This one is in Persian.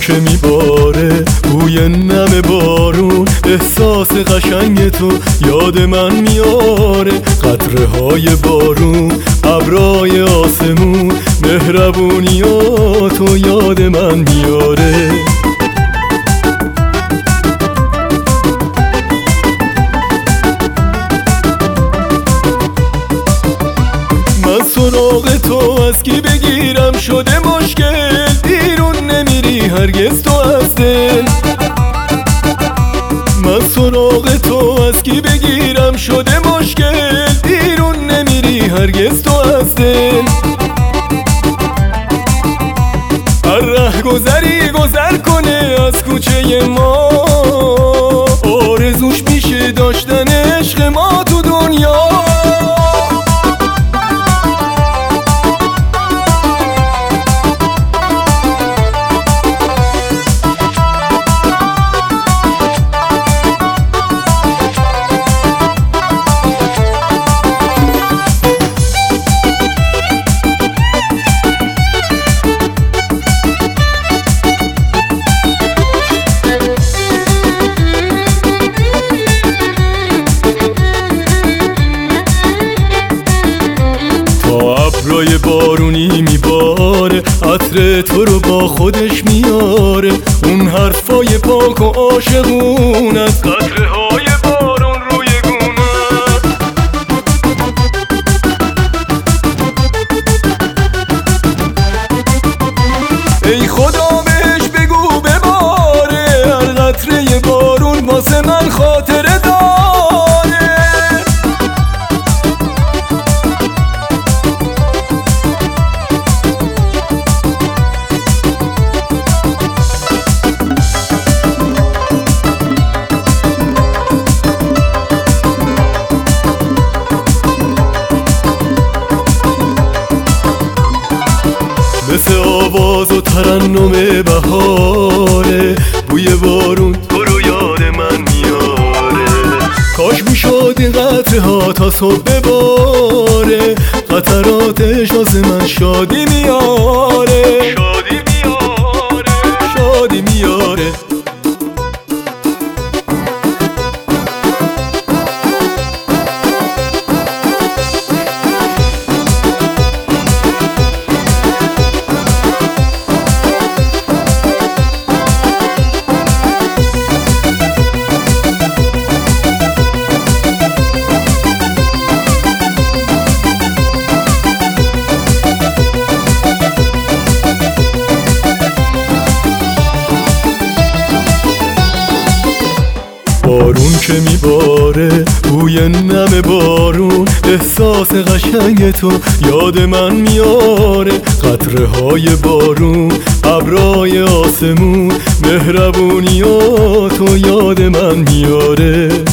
که میباره، بوی نم بارون، احساس قشنگ تو یاد من میاره. قطره های بارون، ابرای آسمون، مهربونیاتو یاد من میاره. من سراغ تو از کی بگیرم شده مشکل، بیرون نمیری هرگز تو از دل. من سراغ تو از کی بگیرم شده مشکل، بیرون نمیری هرگز تو از دل. هر ره گذری گذر کنه از کوچه ما، آرزوش میشه داشتن عشق ما تو دنیا. ابرای بارونی میباره، عطر تو رو با خودش میاره. اون حرفای پاک و عاشقونت، قطره های بارون روی گونت. ای خدا بهش بگو بباره، هر قطره بارون واسه من خاطره داره. مثل آواز و ترنم بهاره، بوی بارون تو رو یاد من میاره. کاش میشد این قطره ها تا صبح بباره، قطراتش واسه من شادی میاره. شادی میاره، شادی میاره. بارون که میباره، بوی نم بارون، احساس قشنگ تو یاد من میاره. قطره های بارون، ابرای آسمون، مهربونیاتو یاد من میاره.